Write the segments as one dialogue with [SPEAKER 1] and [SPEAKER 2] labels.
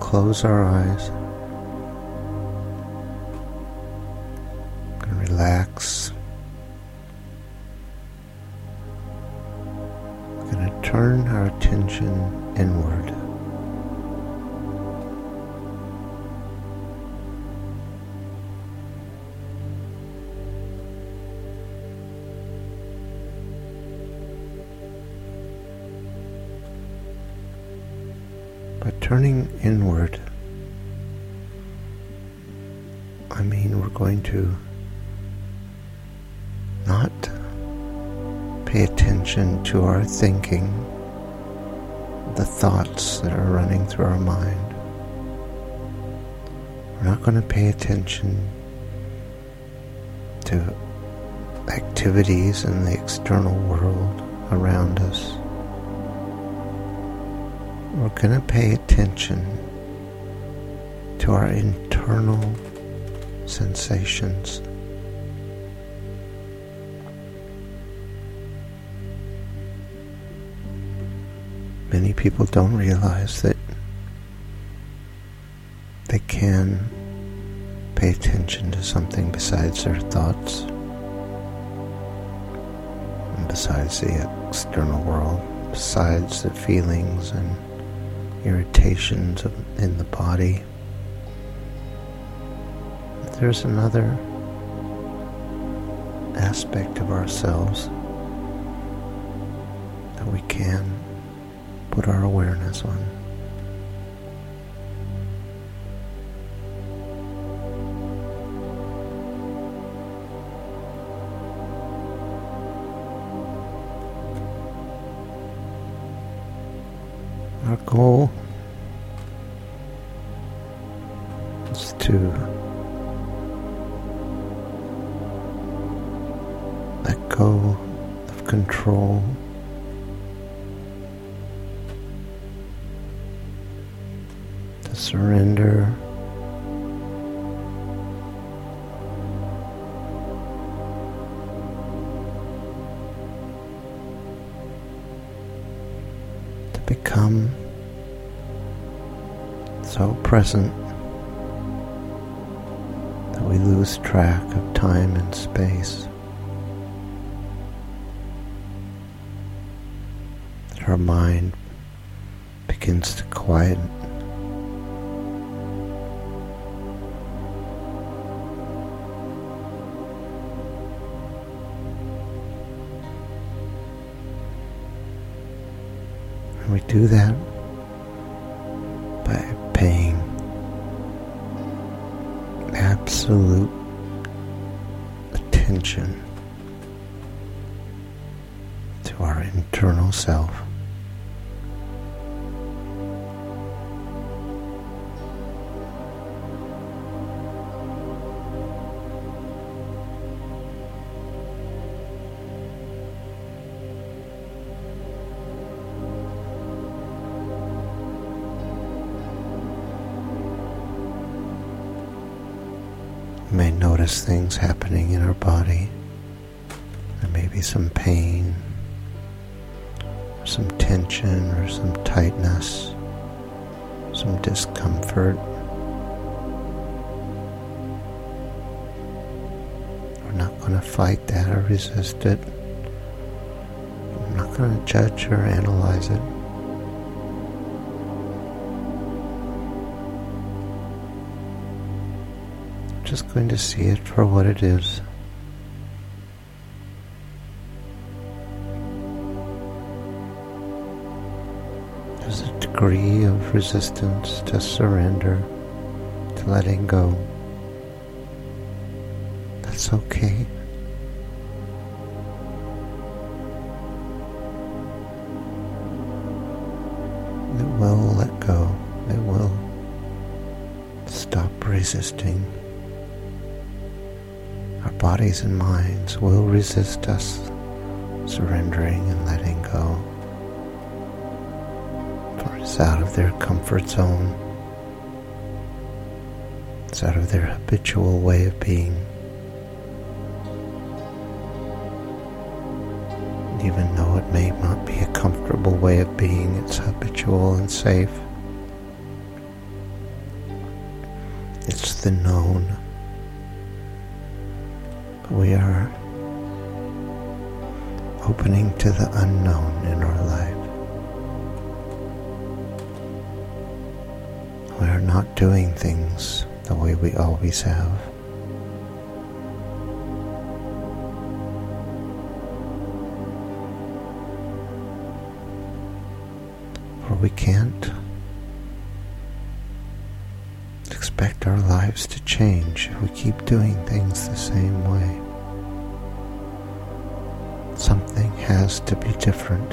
[SPEAKER 1] close our eyes and relax. We're going to turn our attention inward. By turning inward, I mean we're going to not pay attention to our thinking, the thoughts that are running through our mind. We're not going to pay attention to activities in the external world around us. We're going to pay attention to our internal sensations. Many people don't realize that they can pay attention to something besides their thoughts and besides the external world, besides the feelings and irritations in the body. There's another aspect of ourselves that we can put our awareness on. Our goal is to let go of control, to surrender, to become so present that we lose track of time and space. That our mind begins to quiet. And we do that by paying absolute attention to our internal self. We may notice things happening in our body. There may be some pain, or some tension, or some tightness, some discomfort. We're not going to fight that or resist it. We're not going to judge or analyze it. Just going to see it for what it is. There's a degree of resistance to surrender, to letting go. That's okay. It will let go. It will stop resisting. Our bodies and minds will resist us surrendering and letting go. For it's out of their comfort zone. It's out of their habitual way of being. Even though it may not be a comfortable way of being, it's habitual and safe. It's the known. But we are opening to the unknown in our life. We are not doing things the way we always have. For we can't expect our lives to change if we keep doing things the same way. Something has to be different.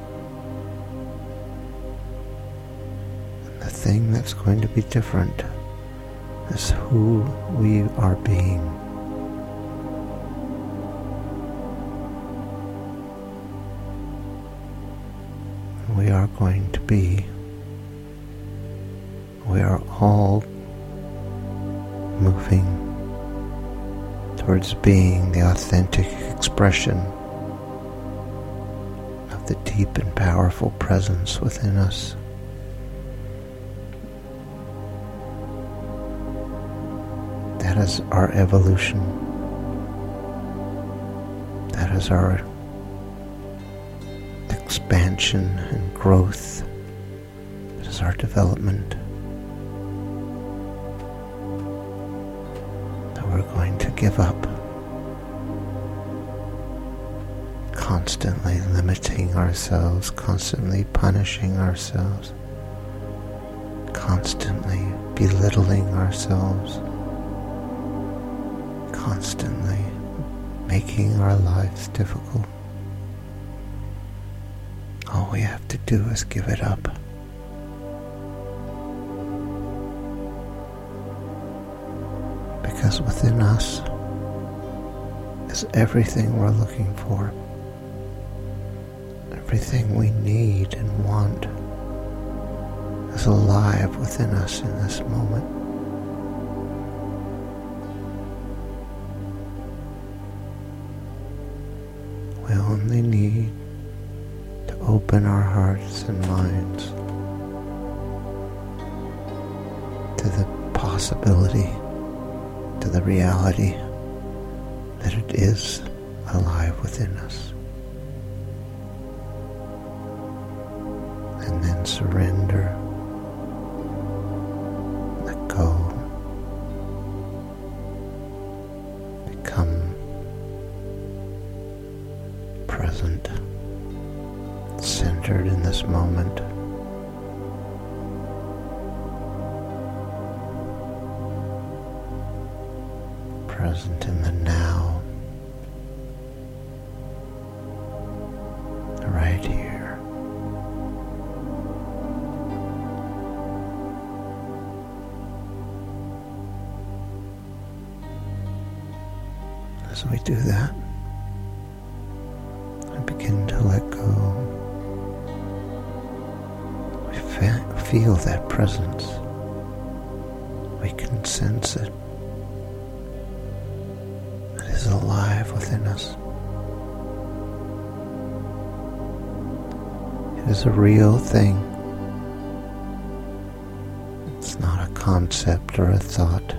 [SPEAKER 1] And the thing that's going to be different is who we are being. We are going to be. We are all moving towards being the authentic expression of the deep and powerful presence within us. That is our evolution. That is our expansion and growth. That is our development. We're going to give up constantly limiting ourselves, constantly punishing ourselves, constantly belittling ourselves, constantly making our lives difficult. All we have to do is give it up. Because within us is everything we're looking for, everything we need and want is alive within us in this moment. We only need to open our hearts and minds to the possibility, to the reality that it is alive within us. And then surrender, let go, become present, centered in this moment. Present in the now, right here. As we do that, we begin to let go. We feel that presence. We can sense it. Is alive within us. It is a real thing. It's not a concept or a thought.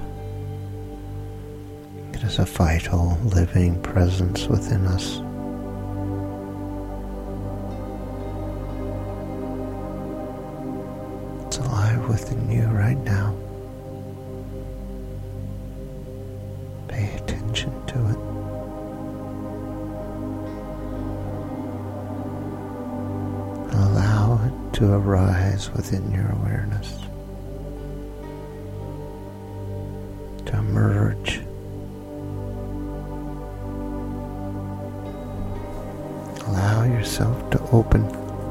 [SPEAKER 1] It is a vital, living presence within us. It's alive within you right now. Pay attention to it. Allow it to arise within your awareness, to emerge. Allow yourself to open.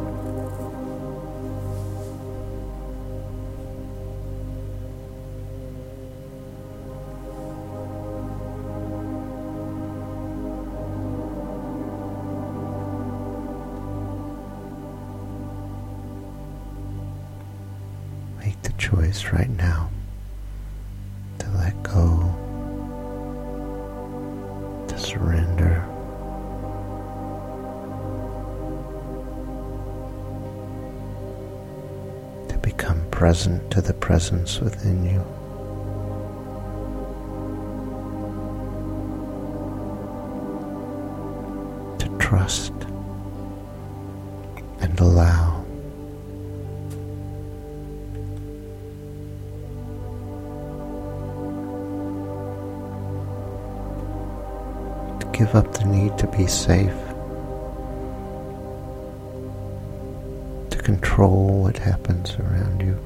[SPEAKER 1] Make the choice right now to let go, to surrender, to become present to the presence within you. trust and allow. To give up the need to be safe, to control what happens around you,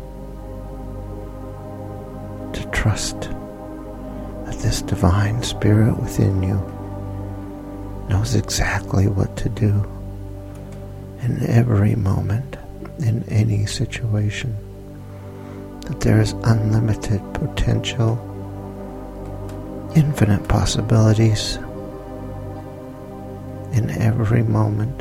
[SPEAKER 1] to trust that this divine spirit within you knows exactly what to do in every moment, in any situation, that there is unlimited potential, infinite possibilities in every moment.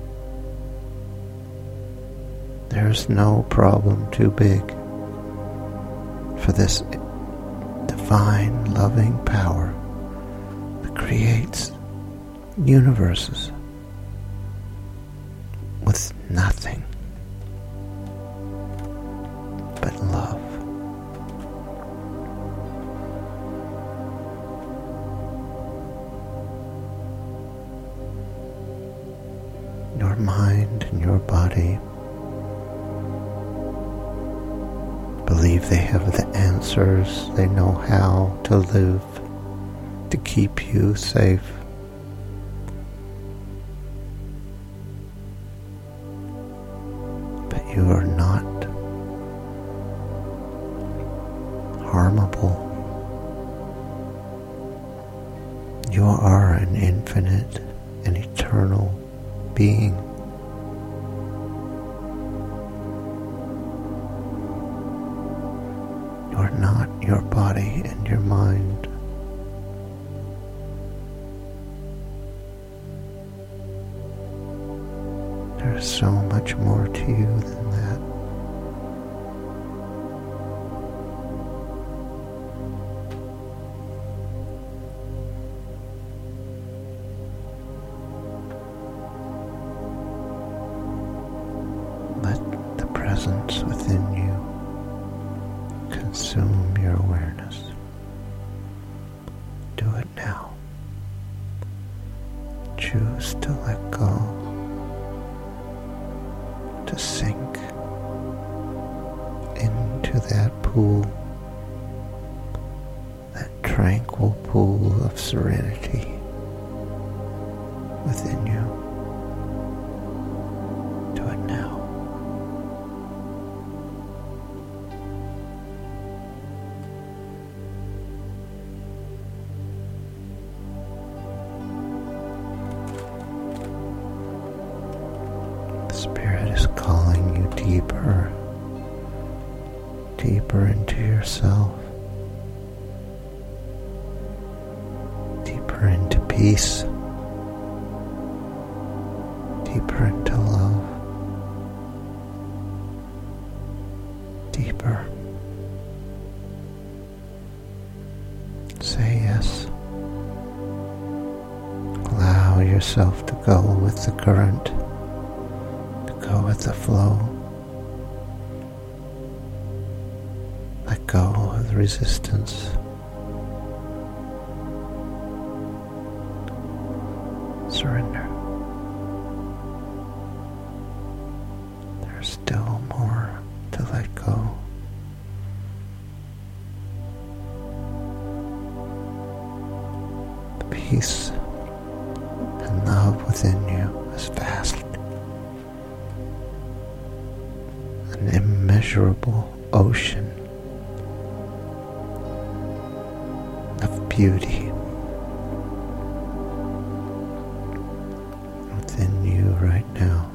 [SPEAKER 1] There is no problem too big for this divine loving power that creates universes with nothing but love. Your mind and your body believe they have the answers. They know how to live to keep you safe. But you are not harmable. You are an infinite and eternal being. You are not your body and your mind. There is so much more to you than that. Let the presence within you consume your awareness. Do it now. Choose to let go, to sink into that pool, that tranquil pool of serenity within you. Do it now. The Spirit is calling you deeper, deeper into yourself, deeper into peace, deeper into love, deeper. Say yes. Allow yourself to go with the current, to go with the flow. Let go of the resistance. Surrender. There's still more to let go. The peace and love within you is vast, an immeasurable ocean of beauty within you right now.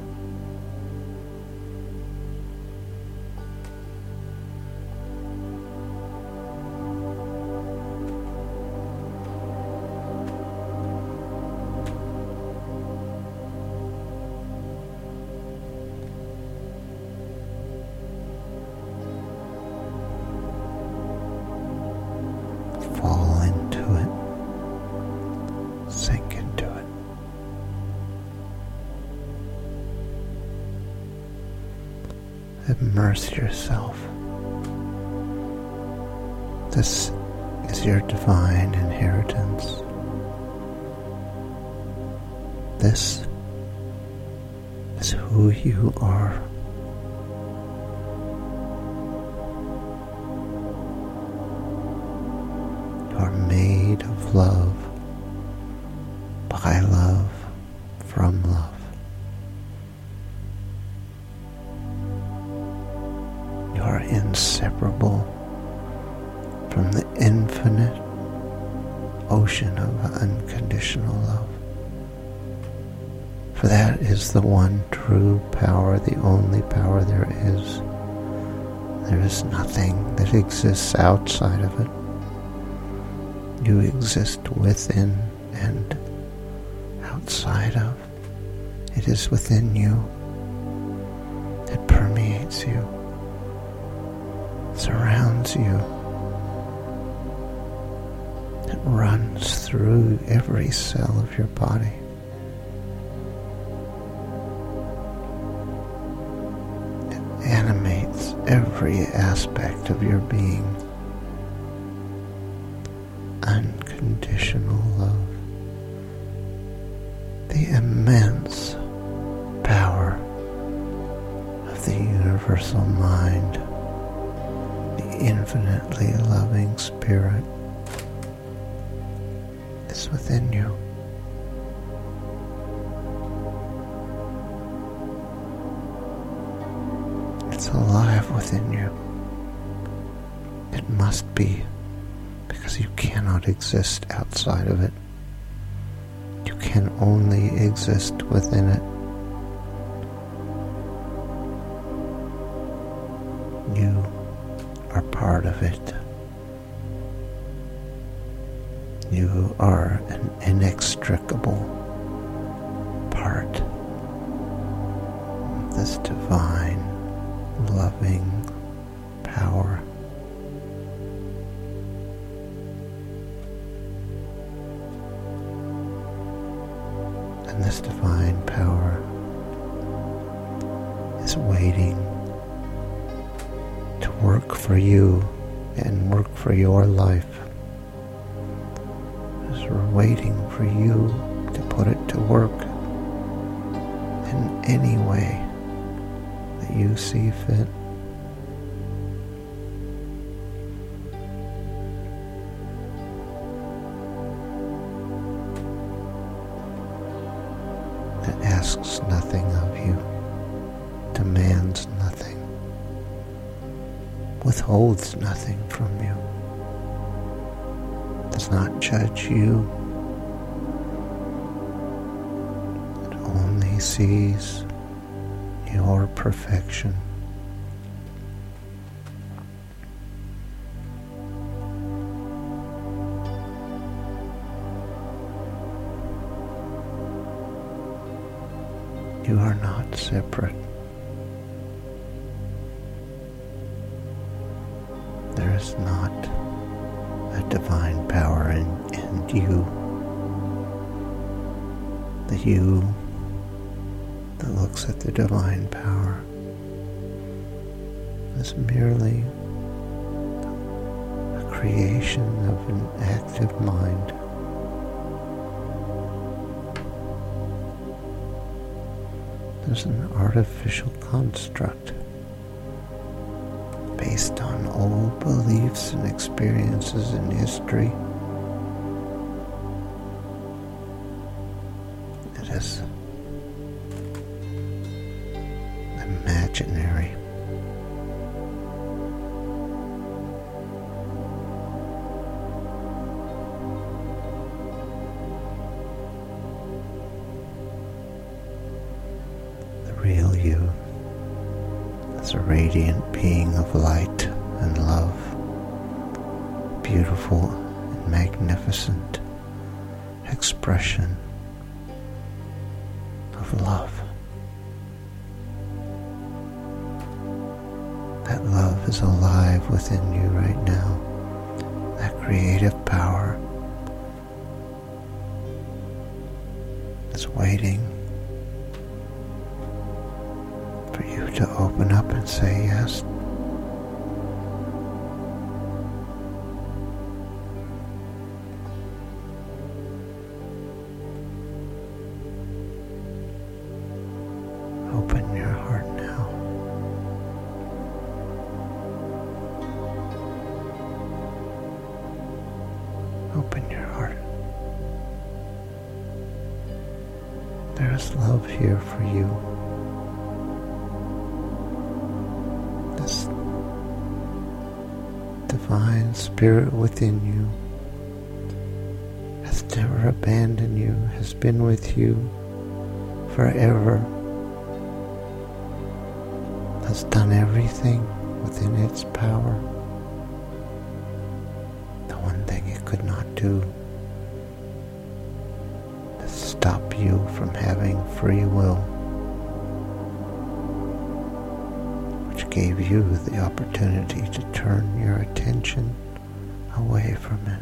[SPEAKER 1] Fall into it. Sink into it. Immerse yourself. This is your divine inheritance. This It's who you are. You are made of love, by love, from love. You are inseparable from the infinite ocean of unconditional love. For that is the one true power, the only power there is. There is nothing that exists outside of it. You exist within and outside of. It is within you. It permeates you, surrounds you. It runs through every cell of your body. It animates every aspect of your being. Unconditional love. The immense power of the universal mind, the infinitely loving spirit is within you. It's alive within you. It must be, because you cannot exist outside of it. You can only exist within it. You are part of it. You are an inextricable part of this divine, loving power. And this divine power is waiting to work for you and work for your life. It's waiting for you to put it to work in any way that you see fit. That asks nothing of you, demands nothing, withholds nothing from you, does not judge you. It only sees your perfection. You are not separate. There is not a divine power in you. The you that looks at the divine power is merely a creation of an active mind. There's an artificial construct based on old beliefs and experiences in history. It is imaginary. The real you is a radiant being of light and love, beautiful and magnificent expression of love. That love is alive within you right now. That creative power is waiting for you to open up and say yes. Open your heart. There is love here for you. This divine spirit within you has never abandoned you, has been with you forever, has done everything within its power. The one thing it could not do is stop you from having free will, which gave you the opportunity to turn your attention away from it.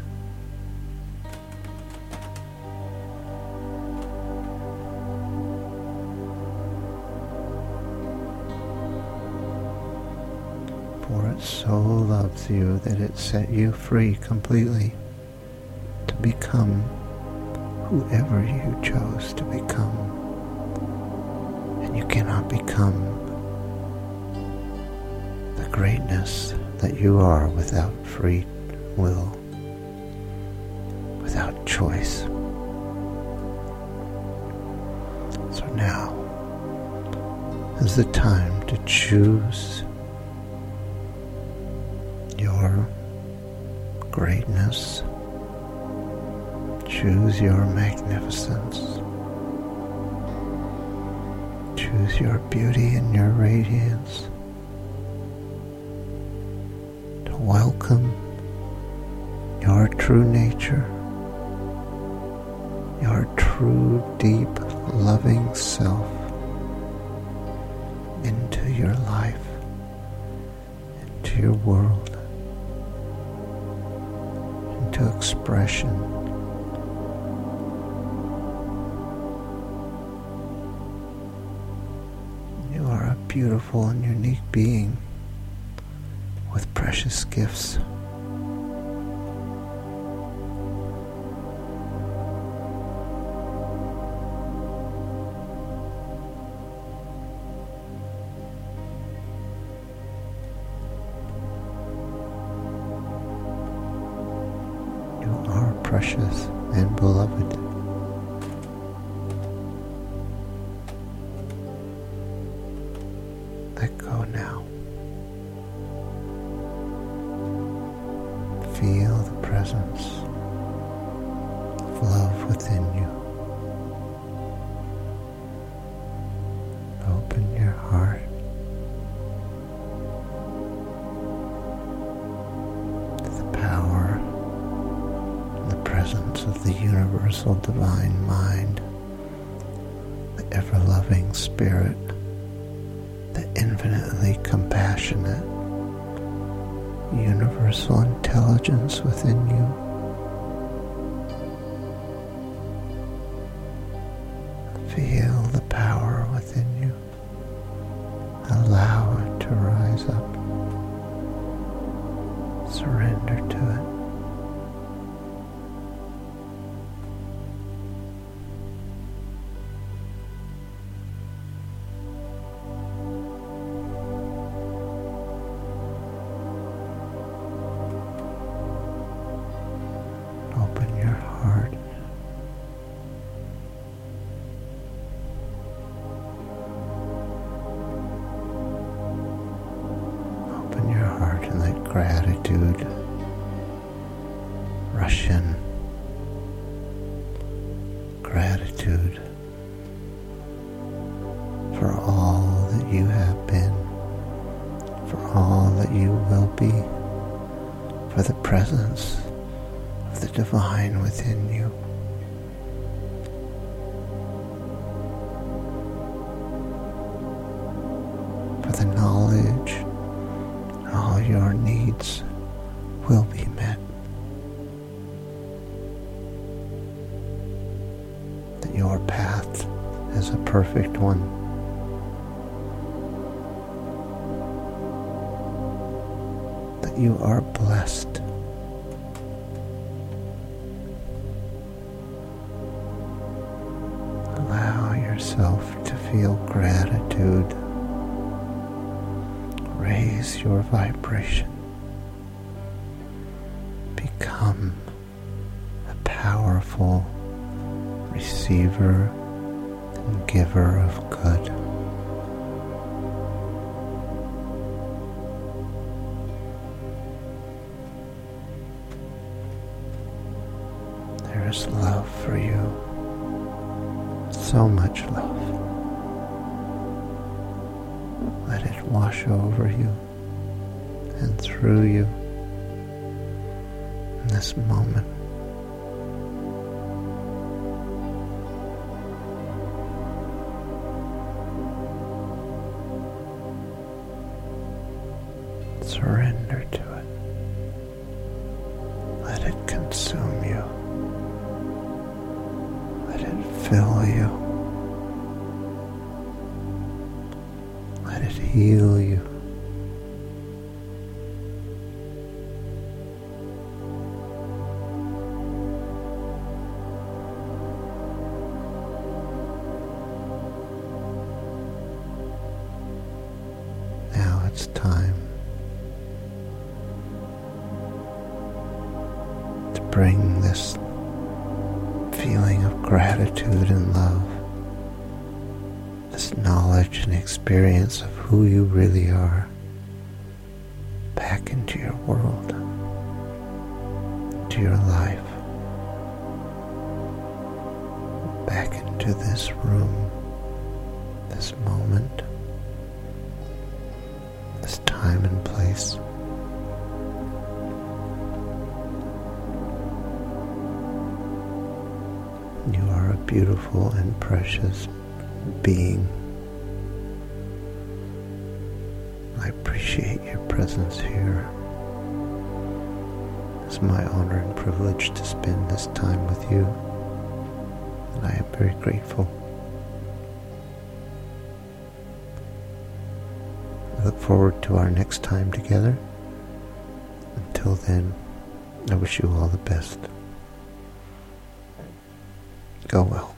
[SPEAKER 1] For it so loves you that it set you free completely to become whoever you chose to become. And you cannot become the greatness that you are without free will, without choice. So now is the time to choose your greatness. Choose your magnificence. Choose your beauty and your radiance. To welcome your true nature, your true, deep, loving self into your life, into your world, into expression. You are a beautiful and unique being with precious gifts. Precious and beloved. Let go now. Feel the presence of love within you. Open your heart. To the power presence of the universal divine mind, the ever-loving spirit, the infinitely compassionate universal intelligence within you. Feel the power within you. Allow it to rise up. Surrender to it. Open your heart. Open your heart and let gratitude rush in. Gratitude for all that you have been, for all that you will be, for the presence of the divine within you. For the knowledge all your needs will be met. That your path is a perfect one. That you are blessed. Allow yourself to feel gratitude. Raise your vibration. Become powerful receiver and giver of good. There is love for you, so much love. Let it wash over you and through you in this moment. Surrender to it. Let it consume you. Let it fill you. Let it heal you. Now it's time to bring this feeling of gratitude and love, this knowledge and experience of who you really are, back into your world, into your life, back into this room, this moment, this time and place. You are a beautiful and precious being. I appreciate your presence here. It's my honor and privilege to spend this time with you, and I am very grateful. I look forward to our next time together. Until then, I wish you all the best. Go well.